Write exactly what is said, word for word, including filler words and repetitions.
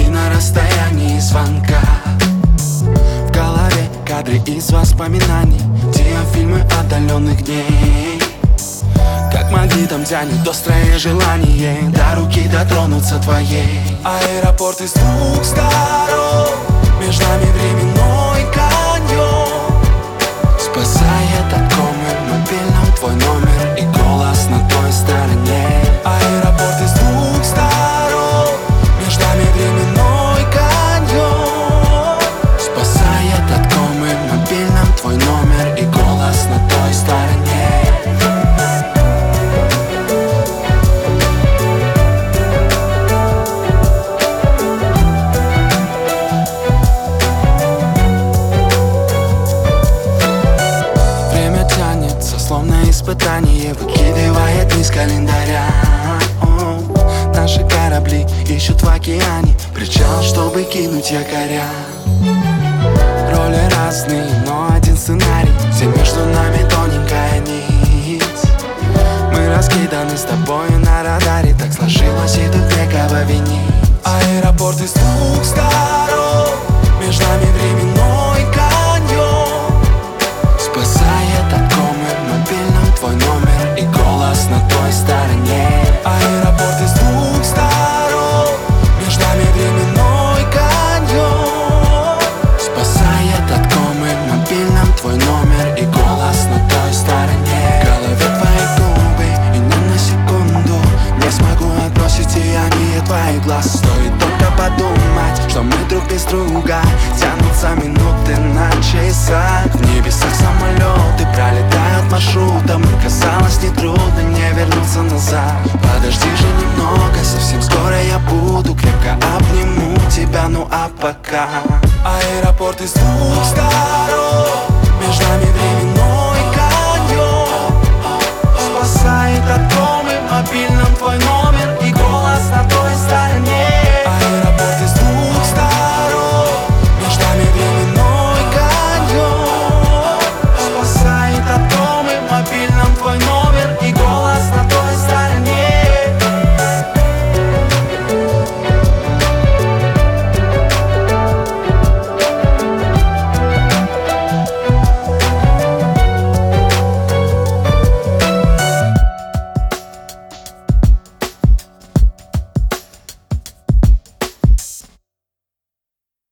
на расстоянии звонка. В голове кадры из воспоминаний, диафильмы отдаленных дней. Как магнитом тянет острое желание до руки дотронуться твоей. Аэропорт из двух сторон, между нами временной каньон. Спасает от комы в мобильном твой номер и голос на той стороне. Аэропорт из двух сторон, между нами временной каньон. Спасает от комы в мобильном твой номер и голос на той стороне. Словно испытание выкидывает из календаря. О, наши корабли ищут в океане причал, чтобы кинуть якоря. Роли разные, но один сценарий, где между нами тоненькая нить. Мы раскиданы с тобою на радаре, так сложилось и тут некого винить. Аэропорт из двух сторон, между нами временной каньон. Спасает от комы в мобильном твой номер и голос на той стороне. Аэропорт из двух сторон, между нами временной каньон. Спасает от комы в мобильном твой номер и голос на той стороне. В голове твои губы и ни на секунду не смогу отбросить сияние твоих глаз. Стоит только подумать, что мы друг без друга, тянутся минуты на часах. В небесах самолеты пролетают маршрутом, и казалось нетрудно не вернуться назад. Подожди же немного, совсем скоро я буду, крепко обниму тебя, ну а пока. Аэропорт из двух сторон, между нами временной каньон. Спасает от комы в мобильном твой номер и голос на той стороне.